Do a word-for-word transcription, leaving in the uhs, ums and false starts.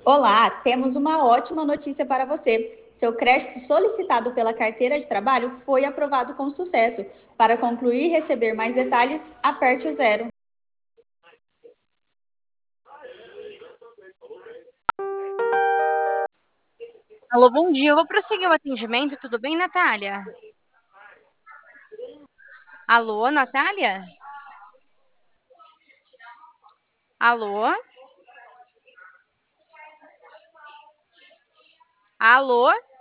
Olá, temos uma ótima notícia para você. Seu crédito solicitado pela carteira de trabalho foi aprovado com sucesso. Para concluir e receber mais detalhes, aperte o zero. Alô, bom dia. Eu vou prosseguir o atendimento. Tudo bem, Natália? Alô, Natália? Alô? Alô?